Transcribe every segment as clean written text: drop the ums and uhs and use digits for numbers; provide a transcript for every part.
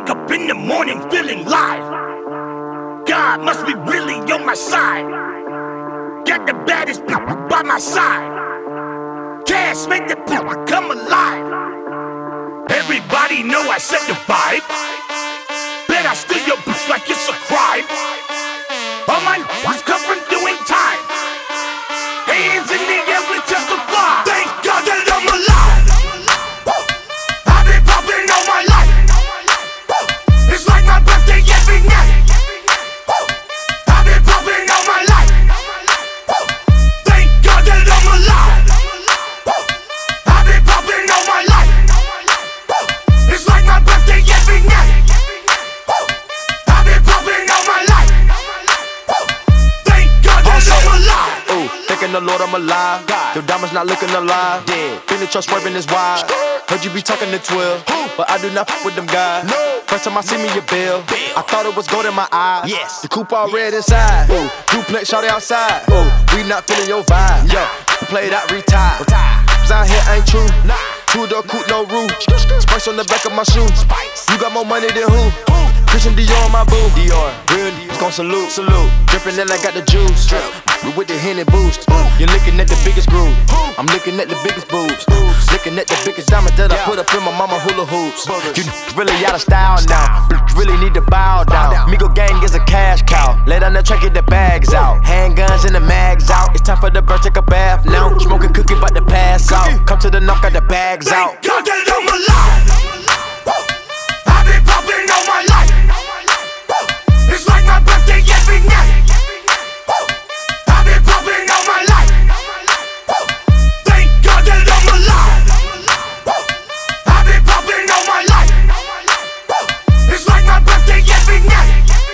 wake up in the morning feeling live. God must be really on my side. Got the baddest people by my side. Cash make the people come alive. Everybody know I set the vibe. Bet I steal your bitch like it's a crime. All my ones come from doing time. Hands in the air, we testify. Thank God that I'm alive. I've been popping all my life. It's like my birthday every night. I've been popping all my life. Thank God that I'm alive. I've been popping all my life. It's like my birthday every night. I've been popping all my life. Thank God that I'm alive. Ooh, thanking the Lord I'm alive. Your diamonds not looking alive. Been the trust swerving is wide. Heard you be talking to 12, but I do not fuck with them guys. First time I see me a bill, I thought it was gold in my eyes. The coupe all red inside. Ooh, duplex shot outside. Ooh, we not feeling your vibe. Yo, play that retire. Cause out here ain't true. Two-door coupe, no roof. Spice on the back of my shoe. You got more money than who? Christian Dior on my boo. Dior, real gon' salute. Drippin' and I got the juice. We with the Henny boost. You're looking at the biggest groove. I'm looking at the biggest boobs. Looking at the biggest diamond that I put up in my mama hula hoops. You really out of style now. Really need to bow down. Migo gang is a cash cow. Lay down the track, get the bags out. Handguns and the mags out. It's time for the bird, take a bath now. Smoking cookie, bout to pass out. Come to the knock, got the bags out. Thank God that I'm alive. I've been popping all my life. It's like my birthday every night. I've been popping all my life. Thank God that I'm alive. I've been popping all my life. It's like my birthday every night.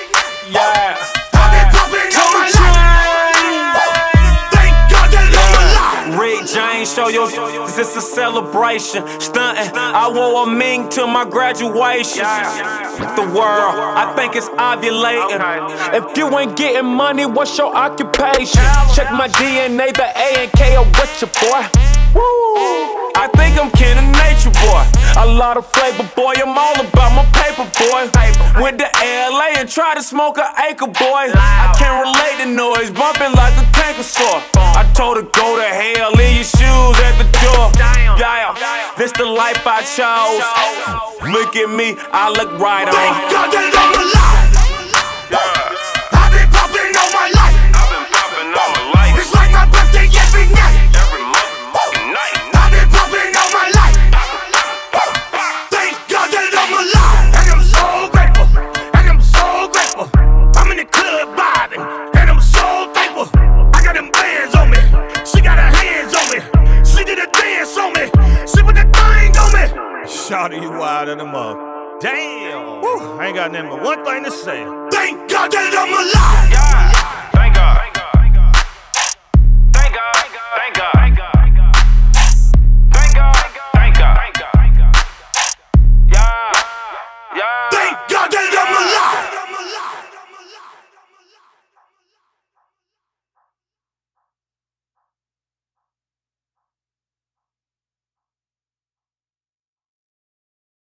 I've been popping all my life. Thank God that I'm alive. Rick James, show your this a celebration. Stuntin', I wore a mink to my graduation. The world, I think it's ovulating. If you ain't getting money, what's your occupation? Check my DNA, the A and K are with your boy. Woo! I think I'm kin of nature, boy. A lot of flavor, boy. I'm all about my paper, boy. Went to LA and tried to smoke an acre, boy. I can't relate to noise, bumping like a canker sore. I told her go to hell, leave your shoes at the door. Yeah, this the life I chose. Look at me, I look right on. Thank God that I'm alive. I've been popping all my life. It's like my birthday every night. I've been popping all my life. Thank God that I'm alive. And I'm so grateful. And I'm so grateful. I'm in the club vibing. And I'm so thankful. I got them bands on me. She got her hands on me. She did a dance on me. She put the thing on me. Shawty, you wild in the mug. Damn. Woo, I ain't got nothing but one thing to say. Thank God that I'm alive. Thank God. Thank God. Thank God. Thank God.